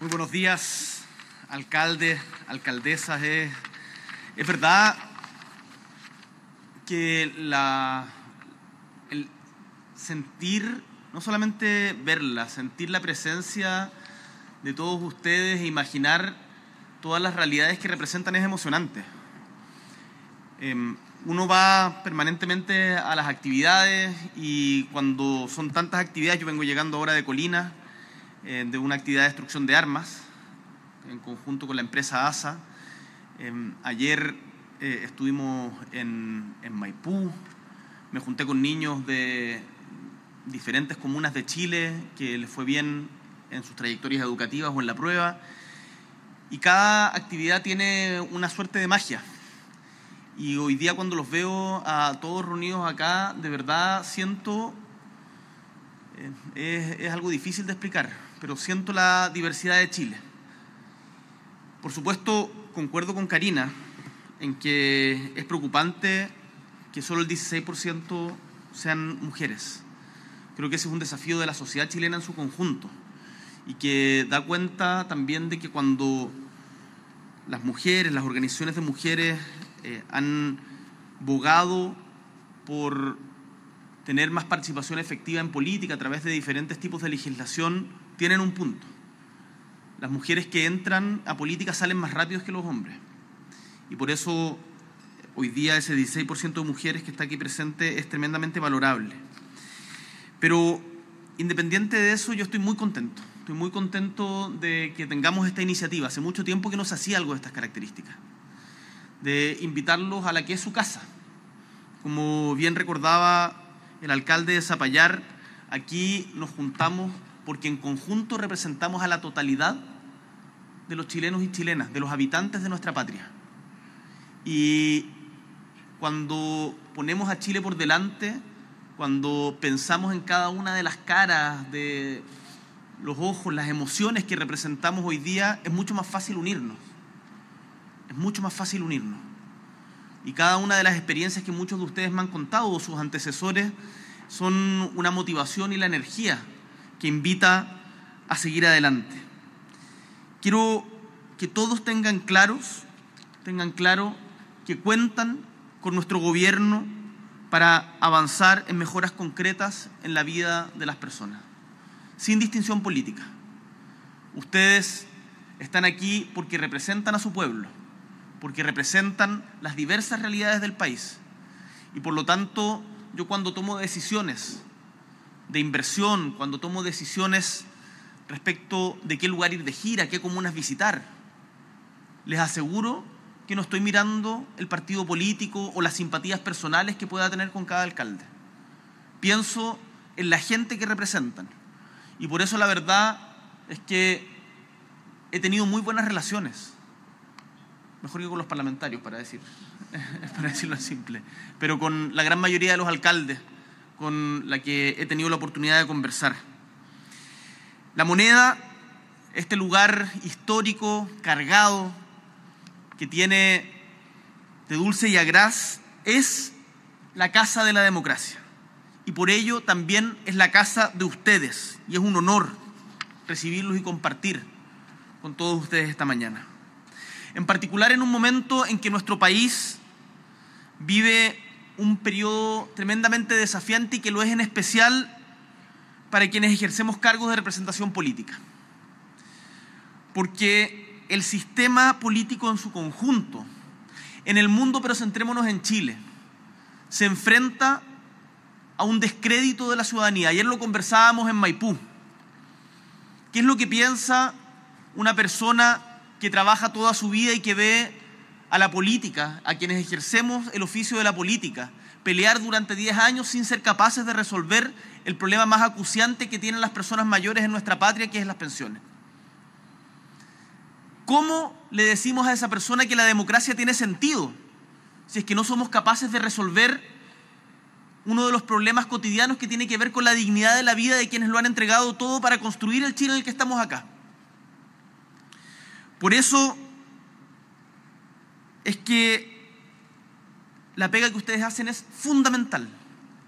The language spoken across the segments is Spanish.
Muy buenos días, alcaldes, alcaldesas. Es verdad que el sentir, no solamente verla, sentir la presencia de todos ustedes e imaginar todas las realidades que representan es emocionante. Uno va permanentemente a las actividades y cuando son tantas actividades, yo vengo llegando ahora de Colina, de una actividad de destrucción de armas en conjunto con la empresa ASA. Ayer estuvimos en Maipú, me junté con niños de diferentes comunas de Chile que les fue bien en sus trayectorias educativas o en la prueba, y cada actividad tiene una suerte de magia. Y hoy día, cuando los veo a todos reunidos acá, de verdad siento, es algo difícil de explicar, pero siento la diversidad de Chile. Por supuesto, concuerdo con Karina en que es preocupante que solo el 16% sean mujeres. Creo que ese es un desafío de la sociedad chilena en su conjunto y que da cuenta también de que cuando las mujeres, las organizaciones de mujeres han bogado por tener más participación efectiva en política a través de diferentes tipos de legislación, tienen un punto. Las mujeres que entran a política salen más rápidos que los hombres. Y por eso hoy día ese 16% de mujeres que está aquí presente es tremendamente valorable. Pero independiente de eso, yo estoy muy contento. Estoy muy contento de que tengamos esta iniciativa. Hace mucho tiempo que no se hacía algo de estas características, de invitarlos a la que es su casa. Como bien recordaba el alcalde de Zapallar, aquí nos juntamos porque en conjunto representamos a la totalidad de los chilenos y chilenas, de los habitantes de nuestra patria. Y cuando ponemos a Chile por delante, cuando pensamos en cada una de las caras, de los ojos, las emociones que representamos hoy día, es mucho más fácil unirnos. Es mucho más fácil unirnos. Y cada una de las experiencias que muchos de ustedes me han contado o sus antecesores son una motivación y la energía que invita a seguir adelante. Quiero que todos tengan claro que cuentan con nuestro gobierno para avanzar en mejoras concretas en la vida de las personas, sin distinción política. Ustedes están aquí porque representan a su pueblo, porque representan las diversas realidades del país. Y por lo tanto, yo cuando tomo decisiones de inversión, cuando tomo decisiones respecto de qué lugar ir de gira, qué comunas visitar, les aseguro que no estoy mirando el partido político o las simpatías personales que pueda tener con cada alcalde. Pienso en la gente que representan. Y por eso la verdad es que he tenido muy buenas relaciones, mejor que con los parlamentarios, para decirlo simple, pero con la gran mayoría de los alcaldes con la que he tenido la oportunidad de conversar. La Moneda, este lugar histórico, cargado, que tiene de dulce y agraz, es la casa de la democracia. Y por ello también es la casa de ustedes. Y es un honor recibirlos y compartir con todos ustedes esta mañana. En particular en un momento en que nuestro país vive un periodo tremendamente desafiante y que lo es en especial para quienes ejercemos cargos de representación política. Porque el sistema político en su conjunto, en el mundo, pero centrémonos en Chile, se enfrenta a un descrédito de la ciudadanía. Ayer lo conversábamos en Maipú. ¿Qué es lo que piensa una persona que trabaja toda su vida y que ve a la política, a quienes ejercemos el oficio de la política, pelear durante 10 años sin ser capaces de resolver el problema más acuciante que tienen las personas mayores en nuestra patria, que es las pensiones? ¿Cómo le decimos a esa persona que la democracia tiene sentido si es que no somos capaces de resolver uno de los problemas cotidianos que tiene que ver con la dignidad de la vida de quienes lo han entregado todo para construir el Chile en el que estamos acá? Por eso es que la pega que ustedes hacen es fundamental.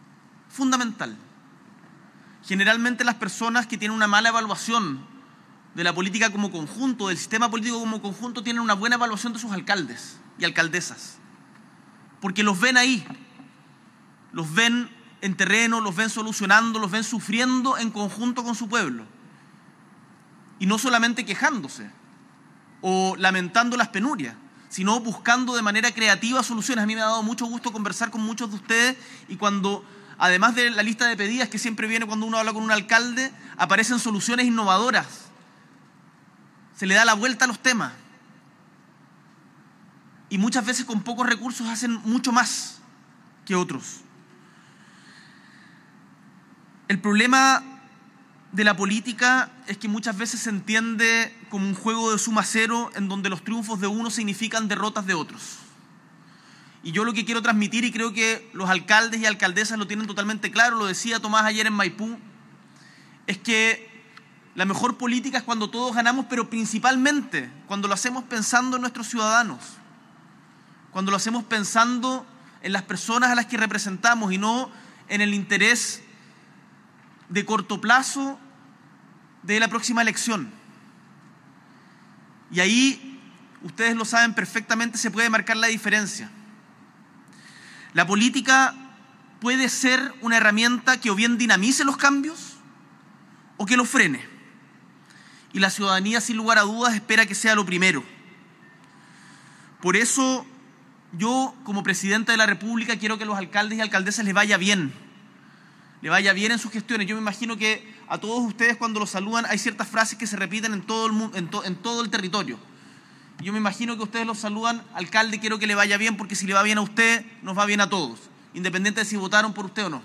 Fundamental. Generalmente las personas que tienen una mala evaluación de la política como conjunto, del sistema político como conjunto, tienen una buena evaluación de sus alcaldes y alcaldesas. Porque los ven ahí, los ven en terreno, los ven solucionando, los ven sufriendo en conjunto con su pueblo. Y no solamente quejándose o lamentando las penurias, sino buscando de manera creativa soluciones. A mí me ha dado mucho gusto conversar con muchos de ustedes y cuando, además de la lista de pedidas que siempre viene cuando uno habla con un alcalde, aparecen soluciones innovadoras. Se le da la vuelta a los temas. Y muchas veces con pocos recursos hacen mucho más que otros. El problema de la política es que muchas veces se entiende como un juego de suma cero en donde los triunfos de unos significan derrotas de otros. Y yo lo que quiero transmitir, y creo que los alcaldes y alcaldesas lo tienen totalmente claro, lo decía Tomás ayer en Maipú, es que la mejor política es cuando todos ganamos, pero principalmente cuando lo hacemos pensando en nuestros ciudadanos, cuando lo hacemos pensando en las personas a las que representamos y no en el interés de corto plazo de la próxima elección. Y ahí, ustedes lo saben perfectamente, se puede marcar la diferencia. La política puede ser una herramienta que o bien dinamice los cambios o que los frene. Y la ciudadanía, sin lugar a dudas, espera que sea lo primero. Por eso, yo, como presidente de la República, quiero que a los alcaldes y alcaldesas les vaya bien en sus gestiones. Yo me imagino que a todos ustedes cuando los saludan hay ciertas frases que se repiten en todo el mundo, en todo el territorio. Yo me imagino que ustedes los saludan, alcalde, quiero que le vaya bien, porque si le va bien a usted, nos va bien a todos, independiente de si votaron por usted o no.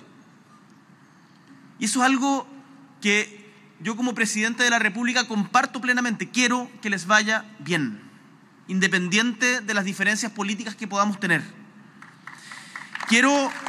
Y eso es algo que yo como presidente de la República comparto plenamente. Quiero que les vaya bien, independiente de las diferencias políticas que podamos tener. Quiero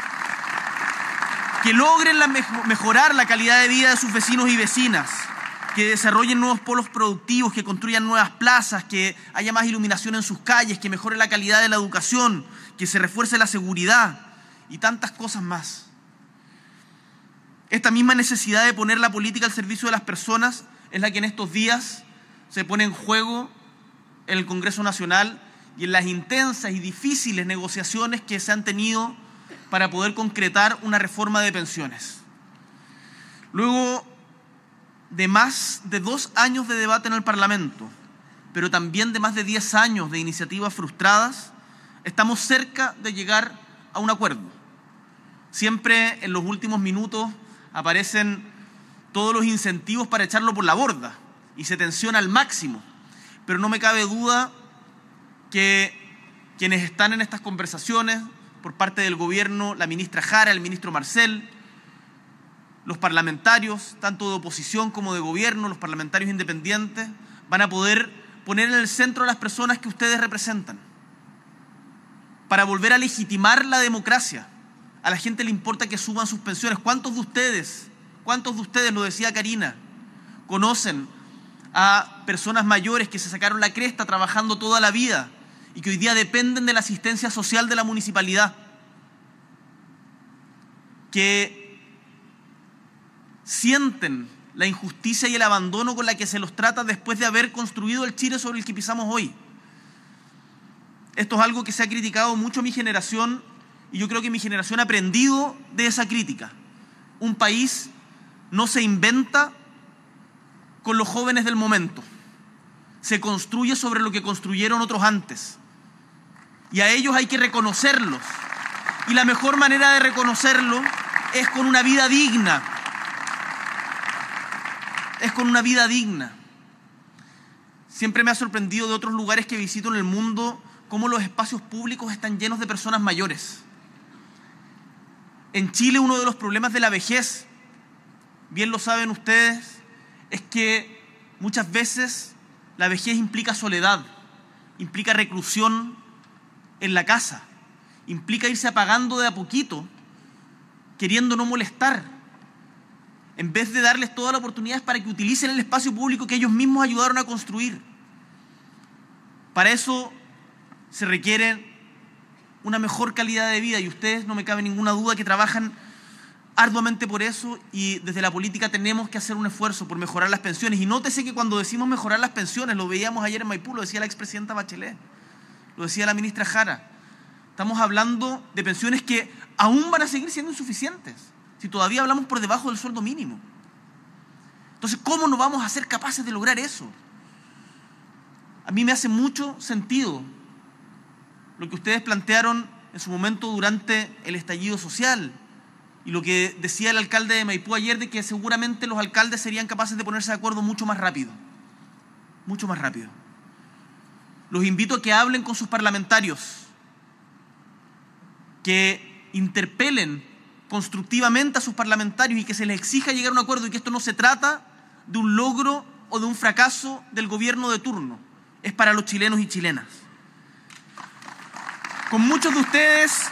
que logren mejorar la calidad de vida de sus vecinos y vecinas, que desarrollen nuevos polos productivos, que construyan nuevas plazas, que haya más iluminación en sus calles, que mejore la calidad de la educación, que se refuerce la seguridad y tantas cosas más. Esta misma necesidad de poner la política al servicio de las personas es la que en estos días se pone en juego en el Congreso Nacional y en las intensas y difíciles negociaciones que se han tenido para poder concretar una reforma de pensiones. Luego de más de 2 años de debate en el Parlamento, pero también de más de 10 años de iniciativas frustradas, estamos cerca de llegar a un acuerdo. Siempre en los últimos minutos aparecen todos los incentivos para echarlo por la borda y se tensiona al máximo, pero no me cabe duda que quienes están en estas conversaciones, por parte del gobierno, la ministra Jara, el ministro Marcel, los parlamentarios, tanto de oposición como de gobierno, los parlamentarios independientes, van a poder poner en el centro a las personas que ustedes representan, para volver a legitimar la democracia. A la gente le importa que suban sus pensiones. ¿Cuántos de ustedes, lo decía Karina, conocen a personas mayores que se sacaron la cresta trabajando toda la vida y que hoy día dependen de la asistencia social de la municipalidad, que sienten la injusticia y el abandono con la que se los trata después de haber construido el Chile sobre el que pisamos hoy? Esto es algo que se ha criticado mucho a mi generación y yo creo que mi generación ha aprendido de esa crítica. Un país no se inventa con los jóvenes del momento, se construye sobre lo que construyeron otros antes. Y a ellos hay que reconocerlos. Y la mejor manera de reconocerlo es con una vida digna. Siempre me ha sorprendido de otros lugares que visito en el mundo cómo los espacios públicos están llenos de personas mayores. En Chile uno de los problemas de la vejez, bien lo saben ustedes, es que muchas veces la vejez implica soledad, implica reclusión en la casa, implica irse apagando de a poquito, queriendo no molestar, en vez de darles todas las oportunidades para que utilicen el espacio público que ellos mismos ayudaron a construir. Para eso se requiere una mejor calidad de vida y ustedes, no me cabe ninguna duda, que trabajan arduamente por eso, y desde la política tenemos que hacer un esfuerzo por mejorar las pensiones. Y nótese que cuando decimos mejorar las pensiones, lo veíamos ayer en Maipú, lo decía la expresidenta Bachelet, lo decía la ministra Jara, estamos hablando de pensiones que aún van a seguir siendo insuficientes, si todavía hablamos por debajo del sueldo mínimo. Entonces, ¿cómo no vamos a ser capaces de lograr eso? A mí me hace mucho sentido lo que ustedes plantearon en su momento durante el estallido social y lo que decía el alcalde de Maipú ayer, de que seguramente los alcaldes serían capaces de ponerse de acuerdo mucho más rápido. Mucho más rápido. Los invito a que hablen con sus parlamentarios, que interpelen constructivamente a sus parlamentarios y que se les exija llegar a un acuerdo, y que esto no se trata de un logro o de un fracaso del gobierno de turno, es para los chilenos y chilenas. Con muchos de ustedes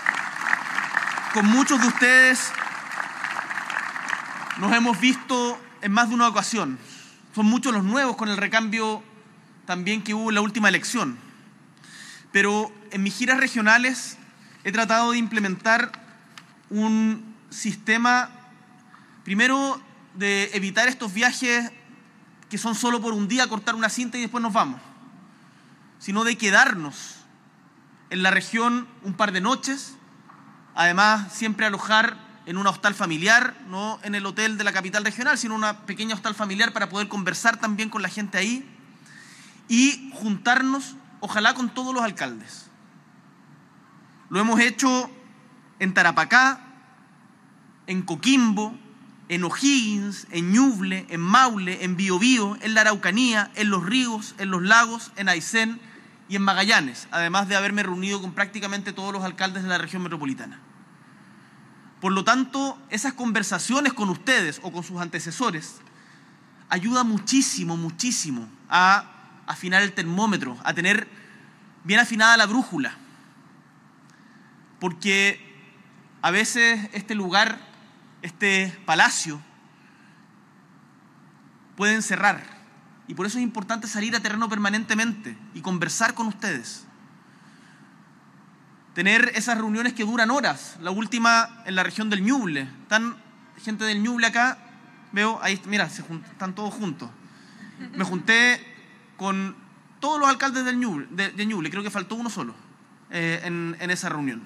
nos hemos visto en más de una ocasión. Son muchos los nuevos con el recambio también que hubo en la última elección. Pero en mis giras regionales he tratado de implementar un sistema, primero, de evitar estos viajes que son solo por un día, cortar una cinta y después nos vamos, sino de quedarnos en la región un par de noches, además siempre alojar en una hostal familiar, no en el hotel de la capital regional, sino una pequeña hostal familiar para poder conversar también con la gente ahí y juntarnos, ojalá con todos los alcaldes. Lo hemos hecho en Tarapacá, en Coquimbo, en O'Higgins, en Ñuble, en Maule, en Biobío, en la Araucanía, en Los Ríos, en Los Lagos, en Aysén y en Magallanes, además de haberme reunido con prácticamente todos los alcaldes de la región metropolitana. Por lo tanto, esas conversaciones con ustedes o con sus antecesores ayudan muchísimo, muchísimo a afinar el termómetro, a tener bien afinada la brújula. Porque a veces este lugar, este palacio, pueden cerrar. Y por eso es importante salir a terreno permanentemente y conversar con ustedes. Tener esas reuniones que duran horas. La última en la región del Ñuble. Están gente del Ñuble acá. Veo, ahí, mira, están todos juntos. Me junté con todos los alcaldes del Ñuble, de Ñuble. Creo que faltó uno solo en esa reunión.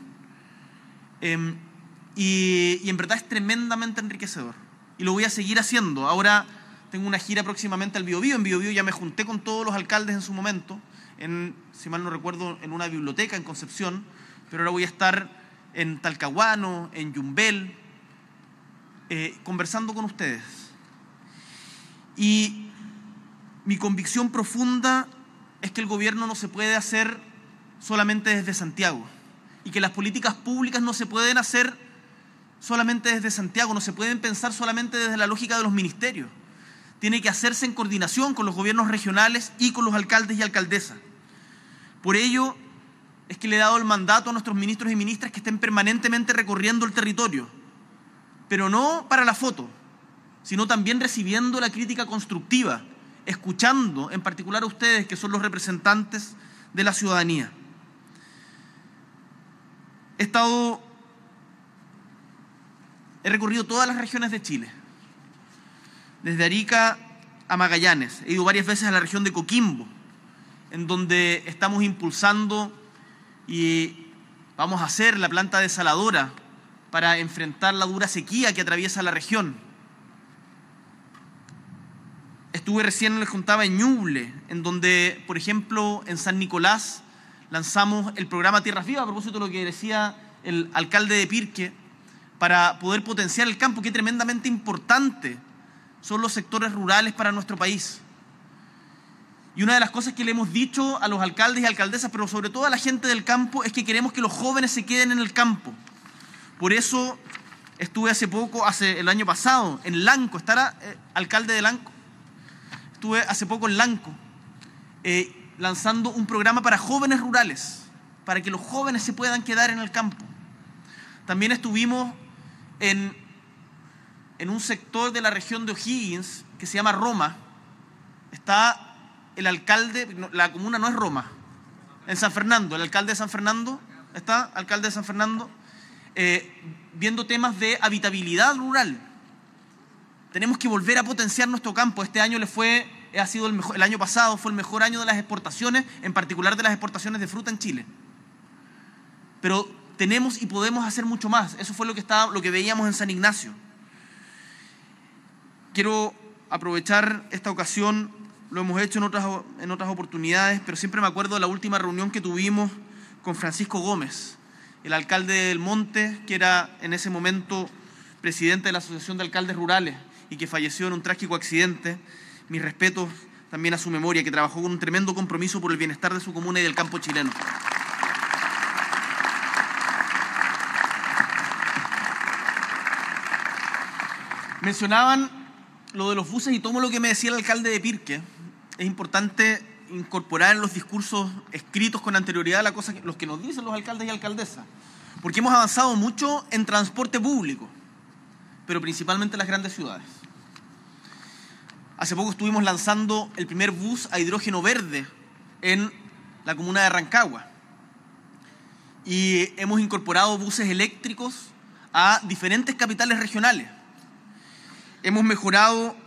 Y en verdad es tremendamente enriquecedor. Y lo voy a seguir haciendo. Ahora tengo una gira próximamente al Biobío. En Biobío ya me junté con todos los alcaldes en su momento. Si mal no recuerdo, en una biblioteca en Concepción. Pero ahora voy a estar en Talcahuano, en Yumbel, conversando con ustedes. Y mi convicción profunda es que el gobierno no se puede hacer solamente desde Santiago y que las políticas públicas no se pueden hacer solamente desde Santiago, no se pueden pensar solamente desde la lógica de los ministerios. Tiene que hacerse en coordinación con los gobiernos regionales y con los alcaldes y alcaldesas. Por ello es que le he dado el mandato a nuestros ministros y ministras que estén permanentemente recorriendo el territorio, pero no para la foto, sino también recibiendo la crítica constructiva, escuchando en particular a ustedes, que son los representantes de la ciudadanía. He recorrido todas las regiones de Chile, desde Arica a Magallanes. He ido varias veces a la región de Coquimbo, en donde estamos impulsando y vamos a hacer la planta desaladora para enfrentar la dura sequía que atraviesa la región. Estuve recién, les contaba, en Ñuble, en donde, por ejemplo, en San Nicolás lanzamos el programa Tierras Vivas, a propósito de lo que decía el alcalde de Pirque, para poder potenciar el campo, que es tremendamente importante son los sectores rurales para nuestro país. Y una de las cosas que le hemos dicho a los alcaldes y alcaldesas, pero sobre todo a la gente del campo, es que queremos que los jóvenes se queden en el campo. Por eso estuve el año pasado, en Lanco, estará alcalde de Lanco. Estuve hace poco en Lanco, lanzando un programa para jóvenes rurales, para que los jóvenes se puedan quedar en el campo. También estuvimos en un sector de la región de O'Higgins, que se llama Roma. Está el alcalde, la comuna no es Roma, en San Fernando, el alcalde de San Fernando, alcalde de San Fernando, viendo temas de habitabilidad rural. Tenemos que volver a potenciar nuestro campo. Este año el año pasado fue el mejor año de las exportaciones, en particular de las exportaciones de fruta en Chile. Pero tenemos y podemos hacer mucho más. Eso fue lo que veíamos en San Ignacio. Quiero aprovechar esta ocasión, lo hemos hecho en otras oportunidades, pero siempre me acuerdo de la última reunión que tuvimos con Francisco Gómez, el alcalde del Monte, que era en ese momento presidente de la Asociación de Alcaldes Rurales y que falleció en un trágico accidente. Mis respetos también a su memoria, que trabajó con un tremendo compromiso por el bienestar de su comuna y del campo chileno. Mencionaban lo de los buses y tomo lo que me decía el alcalde de Pirque. Es importante incorporar en los discursos escritos con anterioridad los que nos dicen los alcaldes y alcaldesas, porque hemos avanzado mucho en transporte público, pero principalmente en las grandes ciudades. Hace poco estuvimos lanzando el primer bus a hidrógeno verde en la comuna de Rancagua y hemos incorporado buses eléctricos a diferentes capitales regionales. Hemos mejorado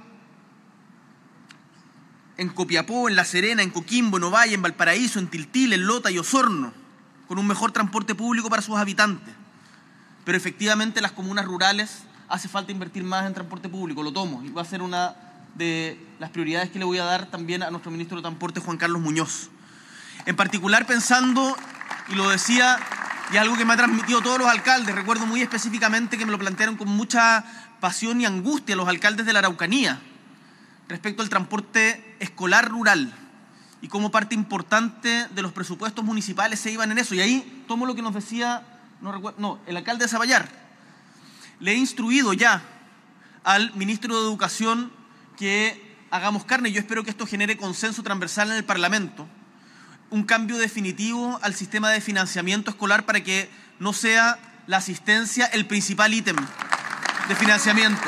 en Copiapó, en La Serena, en Coquimbo, en Ovalle, en Valparaíso, en Tiltil, en Lota y Osorno, con un mejor transporte público para sus habitantes. Pero efectivamente en las comunas rurales hace falta invertir más en transporte público, lo tomo, y va a ser una de las prioridades que le voy a dar también a nuestro ministro de Transporte, Juan Carlos Muñoz. En particular pensando, y lo decía, y algo que me ha transmitido todos los alcaldes, recuerdo muy específicamente que me lo plantearon con mucha pasión y angustia los alcaldes de la Araucanía, respecto al transporte escolar rural y cómo parte importante de los presupuestos municipales se iban en eso. Y ahí tomo lo que nos decía el alcalde de Zapallar. Le he instruido ya al ministro de Educación que hagamos carne, y yo espero que esto genere consenso transversal en el Parlamento, un cambio definitivo al sistema de financiamiento escolar para que no sea la asistencia el principal ítem de financiamiento.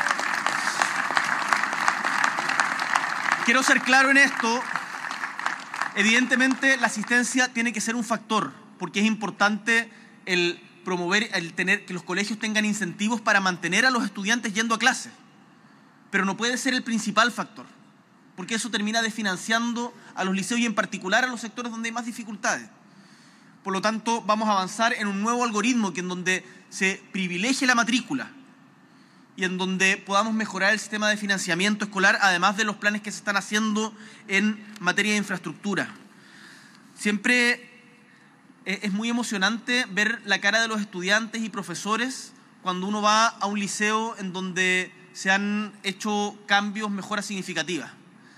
Quiero ser claro en esto. Evidentemente la asistencia tiene que ser un factor, porque es importante el promover, el tener que los colegios tengan incentivos para mantener a los estudiantes yendo a clase, pero no puede ser el principal factor, porque eso termina desfinanciando a los liceos y en particular a los sectores donde hay más dificultades. Por lo tanto, vamos a avanzar en un nuevo algoritmo en donde se privilegie la matrícula y en donde podamos mejorar el sistema de financiamiento escolar, además de los planes que se están haciendo en materia de infraestructura. Siempre es muy emocionante ver la cara de los estudiantes y profesores cuando uno va a un liceo en donde se han hecho cambios, mejoras significativas.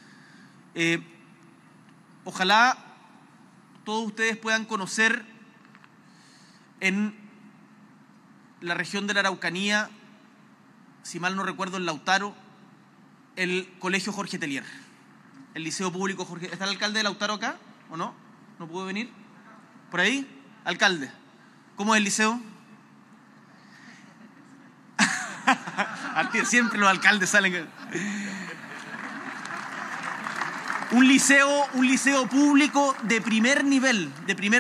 Ojalá todos ustedes puedan conocer en la región de la Araucanía, si mal no recuerdo en Lautaro, el Colegio Jorge Telier, el Liceo Público Jorge. ¿Está el alcalde de Lautaro acá o no? ¿No pudo venir? ¿Por ahí? Alcalde, ¿cómo es el liceo? Siempre los alcaldes salen. Un liceo público de primer nivel.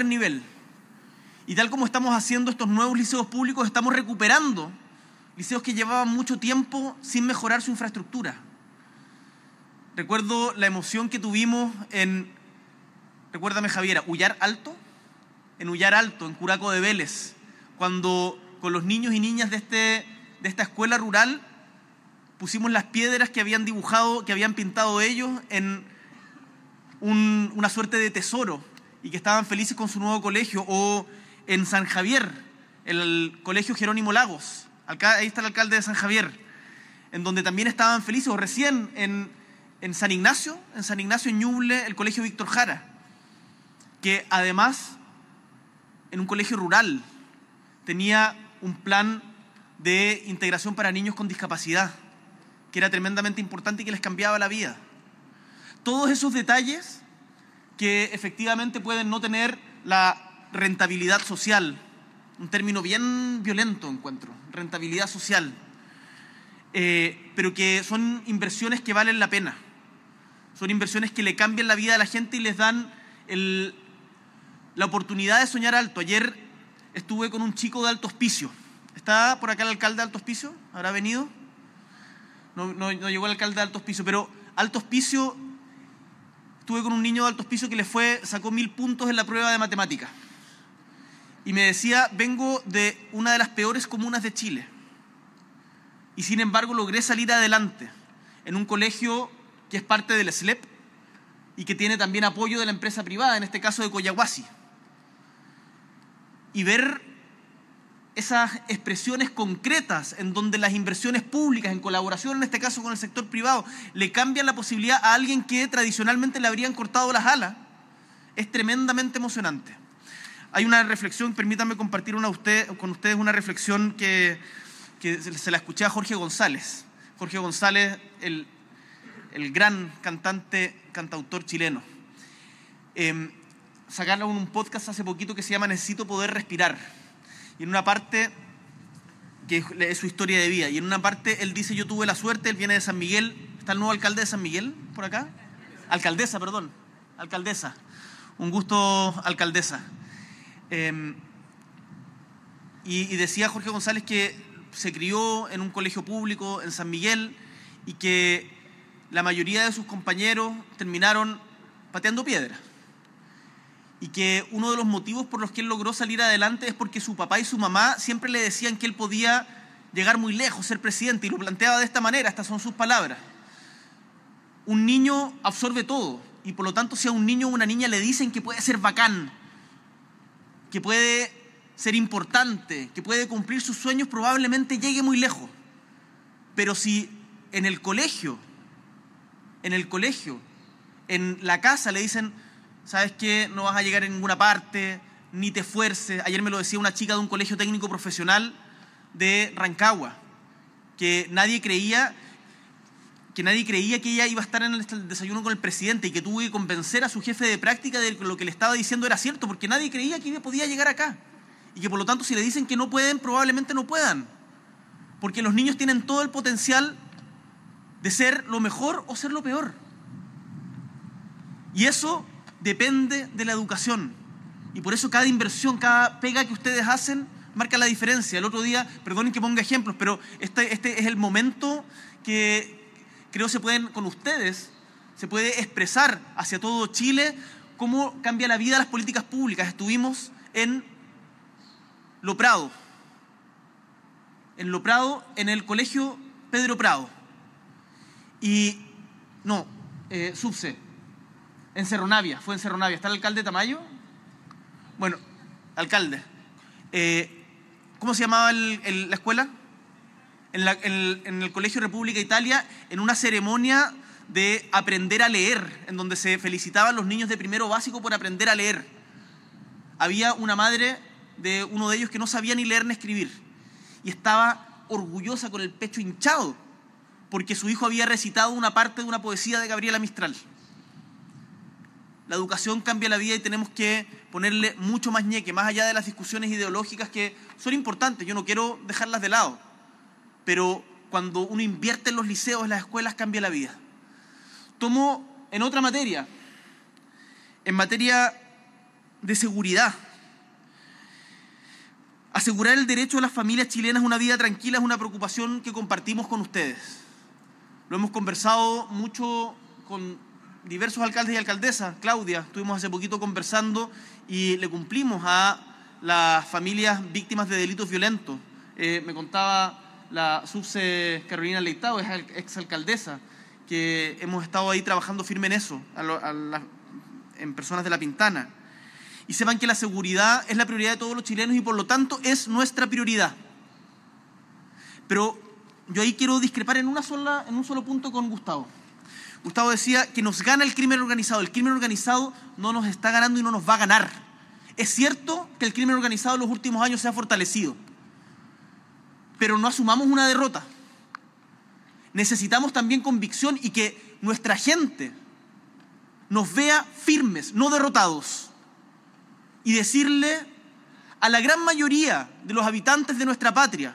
Y tal como estamos haciendo estos nuevos liceos públicos, estamos recuperando liceos que llevaban mucho tiempo sin mejorar su infraestructura. Recuerdo la emoción que tuvimos recuérdame Javiera, Ullar Alto, en Curaco de Vélez, cuando con los niños y niñas de esta escuela rural pusimos las piedras que habían dibujado, que habían pintado ellos en una suerte de tesoro y que estaban felices con su nuevo colegio. O en San Javier, el Colegio Jerónimo Lagos, ahí está el alcalde de San Javier, en donde también estaban felices. O recién en San Ignacio, en Ñuble, el Colegio Víctor Jara, que además en un colegio rural tenía un plan de integración para niños con discapacidad, que era tremendamente importante y que les cambiaba la vida. Todos esos detalles que efectivamente pueden no tener la rentabilidad social, un término bien violento encuentro, rentabilidad social, pero que son inversiones que valen la pena, son inversiones que le cambian la vida a la gente y les dan la oportunidad de soñar alto. Ayer estuve con un chico de Alto Hospicio, ¿Está por acá el alcalde de Alto Hospicio? ¿Habrá venido? No llegó el alcalde de Alto Hospicio, pero Alto Hospicio, estuve con un niño de Alto Hospicio que sacó 1000 puntos en la prueba de matemáticas. Y me decía, vengo de una de las peores comunas de Chile. Y sin embargo logré salir adelante en un colegio que es parte del SLEP y que tiene también apoyo de la empresa privada, en este caso de Collahuasi. Y ver esas expresiones concretas en donde las inversiones públicas, en colaboración en este caso con el sector privado, le cambian la posibilidad a alguien que tradicionalmente le habrían cortado las alas, es tremendamente emocionante. Hay una reflexión, permítanme compartir con ustedes una reflexión que se la escuché a Jorge González. Jorge González, el gran cantautor chileno. Sacaron un podcast hace poquito que se llama Necesito Poder Respirar. Y en una parte, que es su historia de vida, y en una parte él dice, yo tuve la suerte, él viene de San Miguel. ¿Está el nuevo alcalde de San Miguel por acá? Alcaldesa, perdón. Alcaldesa. Un gusto, alcaldesa. Y decía Jorge González que se crió en un colegio público en San Miguel y que la mayoría de sus compañeros terminaron pateando piedras. Y que uno de los motivos por los que él logró salir adelante es porque su papá y su mamá siempre le decían que él podía llegar muy lejos, ser presidente, y lo planteaba de esta manera, estas son sus palabras. Un niño absorbe todo, y por lo tanto si a un niño o una niña le dicen que puede ser bacán, que puede ser importante, que puede cumplir sus sueños, probablemente llegue muy lejos. Pero si en el colegio, en la casa le dicen, ¿sabes qué? No vas a llegar a ninguna parte, ni te esfuerces. Ayer me lo decía una chica de un colegio técnico profesional de Rancagua, que nadie creía que ella iba a estar en el desayuno con el presidente y que tuvo que convencer a su jefe de práctica de que lo que le estaba diciendo era cierto, porque nadie creía que podía llegar acá. Y que por lo tanto si le dicen que no pueden, probablemente no puedan. Porque los niños tienen todo el potencial de ser lo mejor o ser lo peor. Y eso depende de la educación. Y por eso cada inversión, cada pega que ustedes hacen marca la diferencia. El otro día, perdonen que ponga ejemplos, pero este es el momento que creo con ustedes se puede expresar hacia todo Chile cómo cambia la vida las políticas públicas. Estuvimos en Lo Prado, en el colegio Pedro Prado. Y Subse. En Cerro Navia, fue en Cerro Navia. ¿Está el alcalde Tamayo? Bueno, alcalde. ¿Cómo se llamaba la escuela? En el Colegio República Italia, en una ceremonia de aprender a leer, en donde se felicitaban los niños de primero básico por aprender a leer. Había una madre de uno de ellos que no sabía ni leer ni escribir. Y estaba orgullosa, con el pecho hinchado, porque su hijo había recitado una parte de una poesía de Gabriela Mistral. La educación cambia la vida y tenemos que ponerle mucho más ñeque, más allá de las discusiones ideológicas que son importantes, yo no quiero dejarlas de lado, pero cuando uno invierte en los liceos, en las escuelas, cambia la vida. Tomo en otra materia, en materia de seguridad. Asegurar el derecho de las familias chilenas a una vida tranquila es una preocupación que compartimos con ustedes. Lo hemos conversado mucho con diversos alcaldes y alcaldesas. Claudia, estuvimos hace poquito conversando y le cumplimos a las familias víctimas de delitos violentos. Me contaba la subse Carolina Leitao, es exalcaldesa, que hemos estado ahí trabajando firme en eso, en personas de La Pintana. Y sepan que la seguridad es la prioridad de todos los chilenos y por lo tanto es nuestra prioridad. Pero yo ahí quiero discrepar en un solo punto con Gustavo. Gustavo decía que nos gana el crimen organizado. El crimen organizado no nos está ganando y no nos va a ganar. Es cierto que el crimen organizado en los últimos años se ha fortalecido, pero no asumamos una derrota. Necesitamos también convicción y que nuestra gente nos vea firmes, no derrotados. Y decirle a la gran mayoría de los habitantes de nuestra patria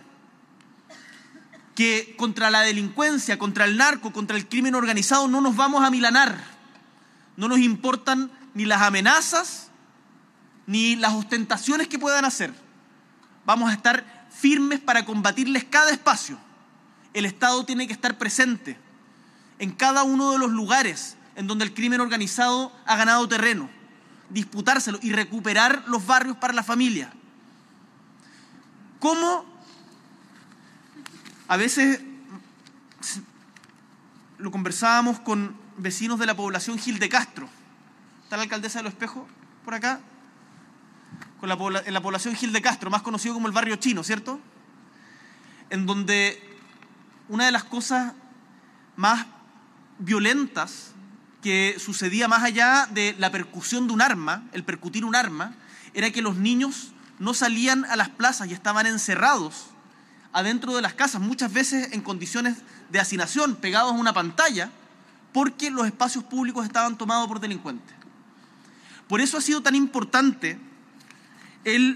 que contra la delincuencia, contra el narco, contra el crimen organizado no nos vamos a amilanar. No nos importan ni las amenazas ni las ostentaciones que puedan hacer. Vamos a estar firmes para combatirles cada espacio. El Estado tiene que estar presente en cada uno de los lugares en donde el crimen organizado ha ganado terreno, disputárselo y recuperar los barrios para la familia. ¿Cómo? A veces lo conversábamos con vecinos de la población Gil de Castro. ¿Está la alcaldesa de Los Espejos por acá? En la población Gil de Castro, más conocido como el barrio chino, ¿cierto? En donde una de las cosas más violentas que sucedía más allá de la percusión de un arma, el percutir un arma, era que los niños no salían a las plazas y estaban encerrados adentro de las casas, muchas veces en condiciones de hacinación, pegados a una pantalla, porque los espacios públicos estaban tomados por delincuentes. Por eso ha sido tan importante el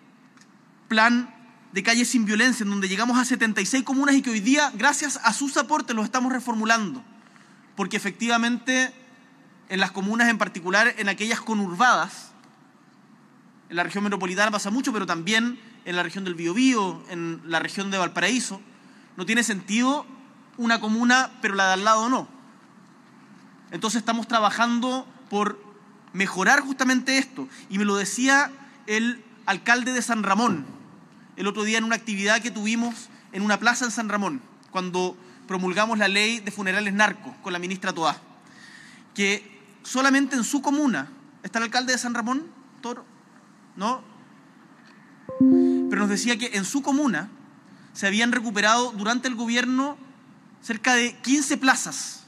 plan de Calles sin Violencia, en donde llegamos a 76 comunas y que hoy día, gracias a sus aportes, los estamos reformulando. Porque efectivamente, en las comunas en particular, en aquellas conurbadas, en la región metropolitana pasa mucho, pero también en la región del Biobío, en la región de Valparaíso, no tiene sentido una comuna, pero la de al lado no. Entonces estamos trabajando por mejorar justamente esto. Y me lo decía el alcalde de San Ramón el otro día en una actividad que tuvimos en una plaza en San Ramón, cuando promulgamos la ley de funerales narcos con la ministra Toá, que solamente en su comuna, ¿está el alcalde de San Ramón, Toro? ¿No? Pero nos decía que en su comuna se habían recuperado durante el gobierno cerca de 15 plazas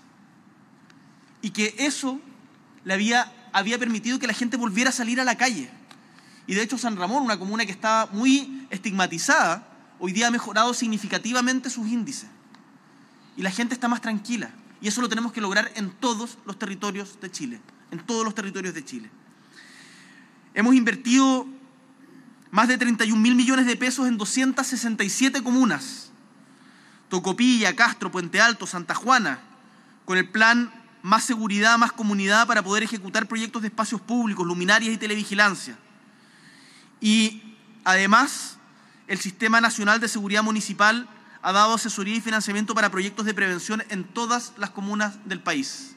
y que eso le había permitido que la gente volviera a salir a la calle. Y de hecho San Ramón, una comuna que estaba muy estigmatizada, hoy día ha mejorado significativamente sus índices. Y la gente está más tranquila. Y eso lo tenemos que lograr en todos los territorios de Chile. En todos los territorios de Chile. Hemos invertido más de 31.000 millones de pesos en 267 comunas. Tocopilla, Castro, Puente Alto, Santa Juana, con el plan Más Seguridad, Más Comunidad para poder ejecutar proyectos de espacios públicos, luminarias y televigilancia. Y además, el Sistema Nacional de Seguridad Municipal ha dado asesoría y financiamiento para proyectos de prevención en todas las comunas del país.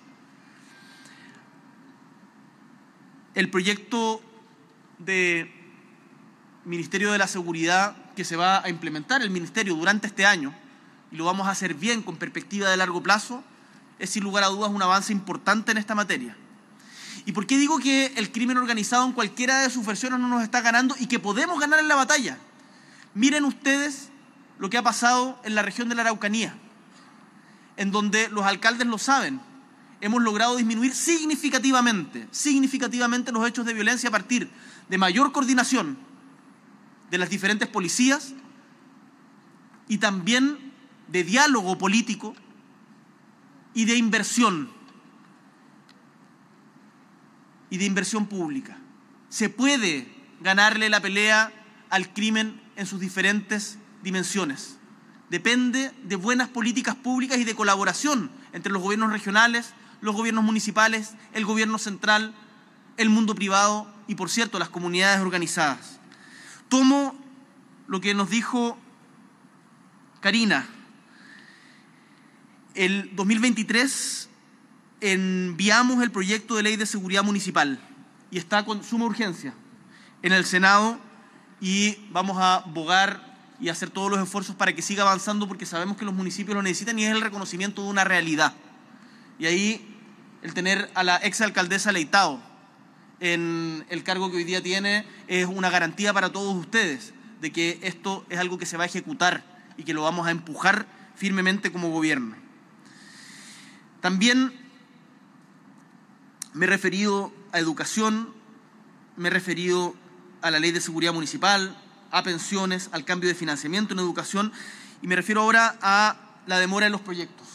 El proyecto de Ministerio de la Seguridad que se va a implementar el Ministerio durante este año, y lo vamos a hacer bien con perspectiva de largo plazo, es sin lugar a dudas un avance importante en esta materia. ¿Y por qué digo que el crimen organizado en cualquiera de sus versiones no nos está ganando y que podemos ganar en la batalla? Miren ustedes lo que ha pasado en la región de la Araucanía, en donde los alcaldes lo saben. Hemos logrado disminuir significativamente los hechos de violencia a partir de mayor coordinación de las diferentes policías y también de diálogo político y de inversión pública. Se puede ganarle la pelea al crimen en sus diferentes dimensiones. Depende de buenas políticas públicas y de colaboración entre los gobiernos regionales, los gobiernos municipales, el gobierno central, el mundo privado y, por cierto, las comunidades organizadas. Tomo lo que nos dijo Karina. El 2023 enviamos el proyecto de ley de seguridad municipal y está con suma urgencia en el Senado y vamos a bogar y hacer todos los esfuerzos para que siga avanzando porque sabemos que los municipios lo necesitan y es el reconocimiento de una realidad. Y ahí el tener a la exalcaldesa Leitao en el cargo que hoy día tiene es una garantía para todos ustedes de que esto es algo que se va a ejecutar y que lo vamos a empujar firmemente como gobierno. También me he referido a educación, me he referido a la ley de seguridad municipal, a pensiones, al cambio de financiamiento en educación y me refiero ahora a la demora en los proyectos.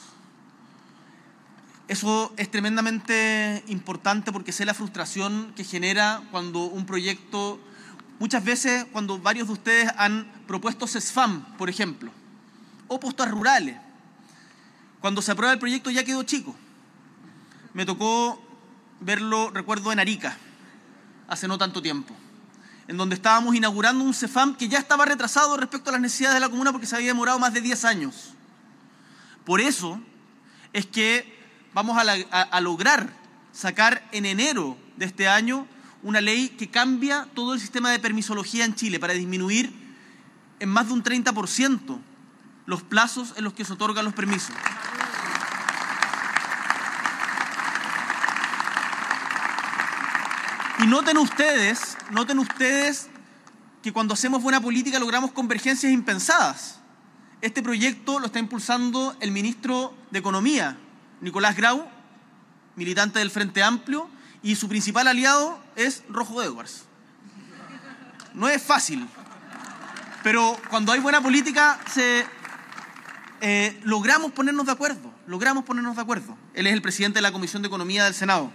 Eso es tremendamente importante porque sé la frustración que genera cuando un proyecto, muchas veces cuando varios de ustedes han propuesto CESFAM, por ejemplo, o postas rurales, cuando se aprueba el proyecto ya quedó chico. Me tocó verlo, recuerdo, en Arica, hace no tanto tiempo, en donde estábamos inaugurando un CEFAM que ya estaba retrasado respecto a las necesidades de la comuna porque se había demorado más de 10 años. Por eso es que vamos a lograr sacar en enero de este año una ley que cambia todo el sistema de permisología en Chile para disminuir en más de un 30% los plazos en los que se otorgan los permisos. Y noten ustedes que cuando hacemos buena política logramos convergencias impensadas. Este proyecto lo está impulsando el ministro de Economía, Nicolás Grau, militante del Frente Amplio, y su principal aliado es Rojo Edwards. No es fácil, pero cuando hay buena política logramos ponernos de acuerdo. Él es el presidente de la Comisión de Economía del Senado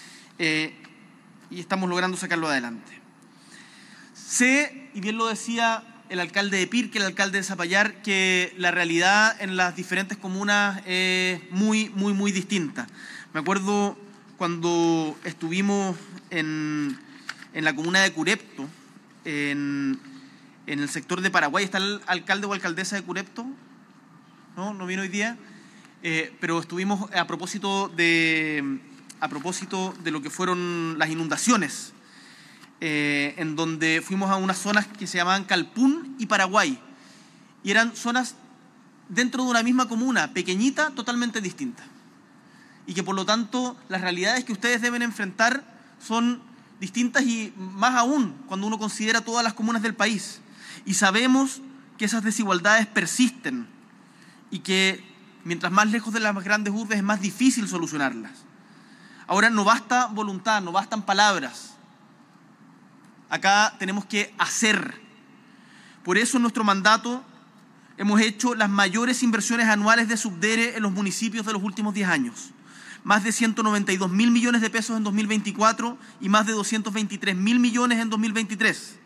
y estamos logrando sacarlo adelante. Sé, y bien lo decía el alcalde de Pirque, el alcalde de Zapallar, que la realidad en las diferentes comunas es muy distinta. Me acuerdo cuando estuvimos en la comuna de Curepto, en el sector de Paraguay. ¿Está el alcalde o alcaldesa de Curepto? ¿No vino hoy día? Pero estuvimos a propósito de lo que fueron las inundaciones, en donde fuimos a unas zonas que se llamaban Calpún y Paraguay, y eran zonas dentro de una misma comuna, pequeñita, totalmente distinta, y que por lo tanto las realidades que ustedes deben enfrentar son distintas, y más aún cuando uno considera todas las comunas del país, y sabemos que esas desigualdades persisten y que mientras más lejos de las grandes urbes es más difícil solucionarlas. Ahora, no basta voluntad, no bastan palabras. Acá tenemos que hacer. Por eso en nuestro mandato hemos hecho las mayores inversiones anuales de subdere en los municipios de los últimos 10 años. Más de 192.000 millones de pesos en 2024 y más de 223.000 millones en 2023.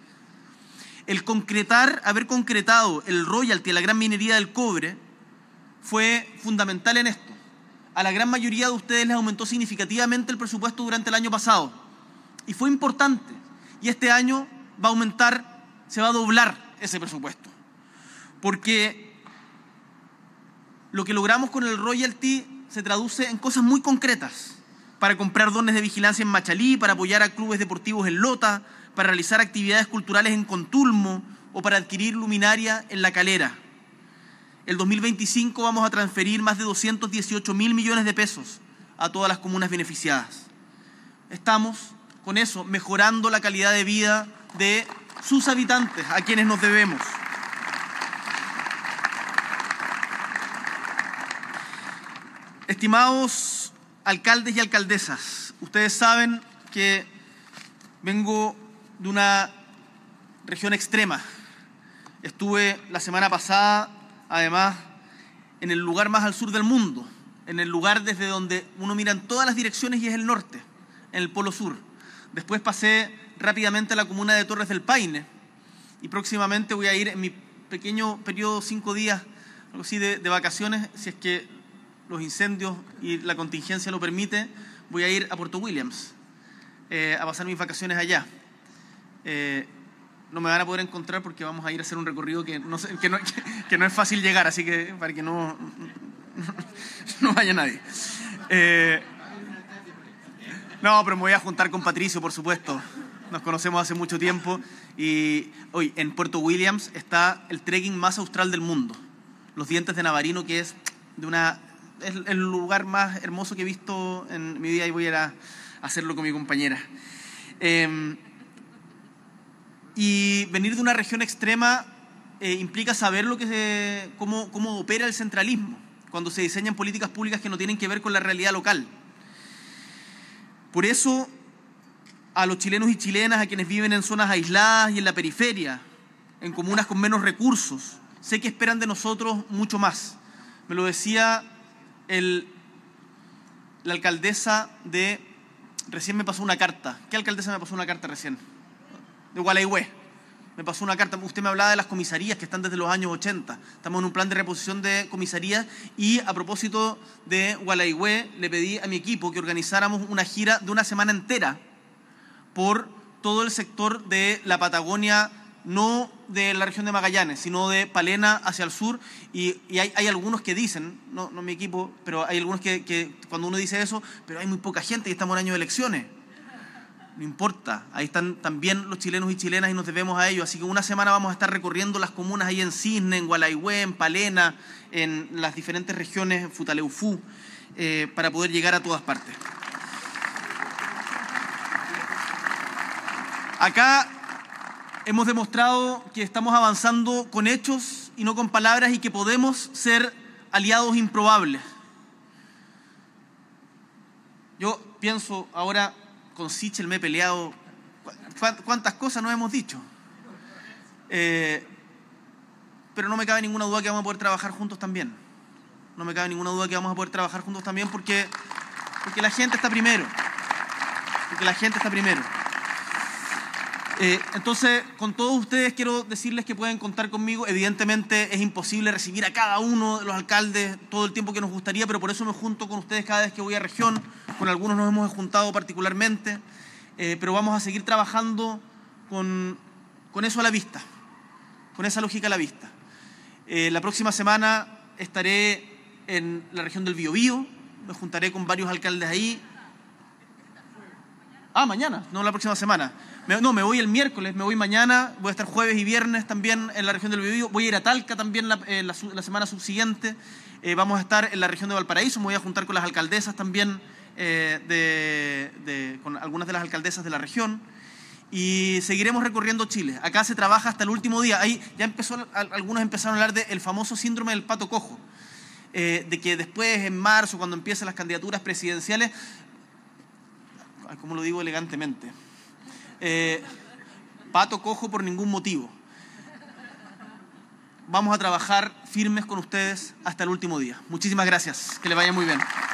Haber concretado el royalty a la gran minería del cobre fue fundamental en esto. A la gran mayoría de ustedes les aumentó significativamente el presupuesto durante el año pasado. Y fue importante. Y este año va a aumentar, se va a doblar ese presupuesto. Porque lo que logramos con el royalty se traduce en cosas muy concretas. Para comprar drones de vigilancia en Machalí, para apoyar a clubes deportivos en Lota, para realizar actividades culturales en Contulmo o para adquirir luminaria en La Calera. El 2025 vamos a transferir más de 218.000 millones de pesos a todas las comunas beneficiadas. Estamos, con eso, mejorando la calidad de vida de sus habitantes, a quienes nos debemos. Estimados alcaldes y alcaldesas, ustedes saben que vengo de una región extrema. Estuve la semana pasada, además, en el lugar más al sur del mundo, en el lugar desde donde uno mira en todas las direcciones y es el norte, en el Polo Sur. Después pasé rápidamente a la comuna de Torres del Paine y próximamente voy a ir en mi pequeño periodo, 5 días, algo así, de vacaciones, si es que los incendios y la contingencia lo permite, voy a ir a Puerto Williams a pasar mis vacaciones allá. No me van a poder encontrar porque vamos a ir a hacer un recorrido que no es fácil llegar, así que para que no vaya nadie. No, pero me voy a juntar con Patricio, por supuesto. Nos conocemos hace mucho tiempo y hoy en Puerto Williams está el trekking más austral del mundo, Los Dientes de Navarino, que es el lugar más hermoso que he visto en mi vida, y voy a ir a hacerlo con mi compañera. Y venir de una región extrema implica saber cómo opera el centralismo cuando se diseñan políticas públicas que no tienen que ver con la realidad local. Por eso, a los chilenos y chilenas, a quienes viven en zonas aisladas y en la periferia, en comunas con menos recursos, sé que esperan de nosotros mucho más. Me lo decía la alcaldesa de... Recién me pasó una carta. ¿Qué alcaldesa me pasó una carta recién? De Gualeguay. Me pasó una carta. Usted me hablaba de las comisarías que están desde los años 80. Estamos en un plan de reposición de comisarías y a propósito de Gualeguay le pedí a mi equipo que organizáramos una gira de una semana entera por todo el sector de la Patagonia, no de la región de Magallanes, sino de Palena hacia el sur, y hay algunos que dicen, no mi equipo, pero hay algunos que cuando uno dice eso, pero hay muy poca gente y estamos en año de elecciones. No importa, ahí están también los chilenos y chilenas y nos debemos a ellos. Así que una semana vamos a estar recorriendo las comunas ahí en Cisne, en Gualaihue, en Palena, en las diferentes regiones, en Futaleufú, para poder llegar a todas partes. Acá hemos demostrado que estamos avanzando con hechos y no con palabras y que podemos ser aliados improbables. Yo pienso ahora, con Sichel me he peleado, cuántas cosas nos hemos dicho. Pero no me cabe ninguna duda que vamos a poder trabajar juntos también. No me cabe ninguna duda que vamos a poder trabajar juntos también porque la gente está primero. Porque la gente está primero. Entonces, con todos ustedes quiero decirles que pueden contar conmigo. Evidentemente es imposible recibir a cada uno de los alcaldes todo el tiempo que nos gustaría, pero por eso me junto con ustedes cada vez que voy a región. Con algunos nos hemos juntado particularmente, pero vamos a seguir trabajando con eso a la vista, con esa lógica a la vista. La próxima semana estaré en la región del Biobío, me juntaré con varios alcaldes ahí. Mañana, no la próxima semana. Me voy el miércoles, me voy mañana, voy a estar jueves y viernes también en la región del Biobío, voy a ir a Talca también la semana subsiguiente, vamos a estar en la región de Valparaíso, me voy a juntar con las alcaldesas también, con algunas de las alcaldesas de la región, y seguiremos recorriendo Chile. Acá se trabaja hasta el último día. Ahí ya algunos empezaron a hablar del famoso síndrome del pato cojo, de que después, en marzo, cuando empiezan las candidaturas presidenciales, ¿cómo lo digo elegantemente? Pato cojo por ningún motivo. Vamos a trabajar firmes con ustedes hasta el último día. Muchísimas gracias. Que les vaya muy bien.